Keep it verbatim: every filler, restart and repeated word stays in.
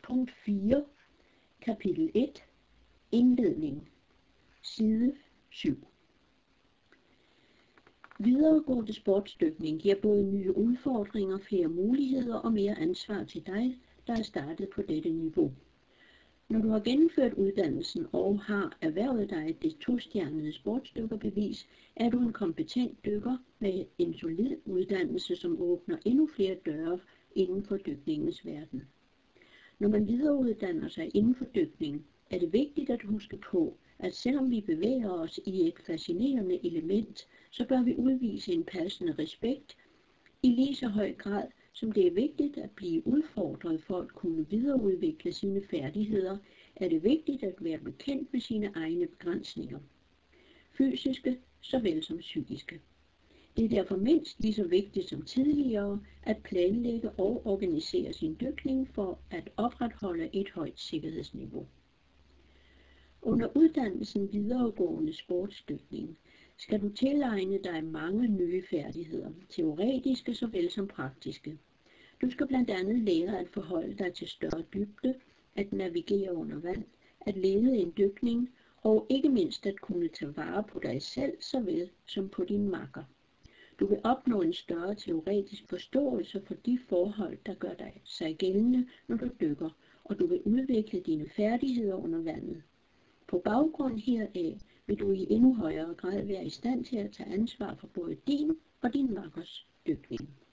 Punkt fire, kapitel et, indledning, side syv. Videregående sportsdykning giver både nye udfordringer, flere muligheder og mere ansvar til dig, der er startet på dette niveau. Når du har gennemført uddannelsen og har erhvervet dig det tostjernede sportsdykkerbevis, er du en kompetent dykker med en solid uddannelse, som åbner endnu flere døre inden for dykningens verden. Når man videreuddanner sig inden for dykning, er det vigtigt at huske på, at selvom vi bevæger os i et fascinerende element, så bør vi udvise en passende respekt i lige så høj grad, som det er vigtigt at blive udfordret for at kunne videreudvikle sine færdigheder, er det vigtigt at være bekendt med sine egne begrænsninger, fysiske såvel som psykiske. Det er derfor mindst lige så vigtigt som tidligere at planlægge og organisere sin dykning for at opretholde et højt sikkerhedsniveau. Under uddannelsen videregående sportsdykning skal du tilegne dig mange nye færdigheder, teoretiske såvel som praktiske. Du skal blandt andet lære at forholde dig til større dybde, at navigere under vand, at lede en dykning og ikke mindst at kunne tage vare på dig selv såvel som på din makker. Du vil opnå en større teoretisk forståelse for de forhold, der gør dig sig gældende, når du dykker, og du vil udvikle dine færdigheder under vandet. På baggrund heraf vil du i endnu højere grad være i stand til at tage ansvar for både din og din makkers dykning.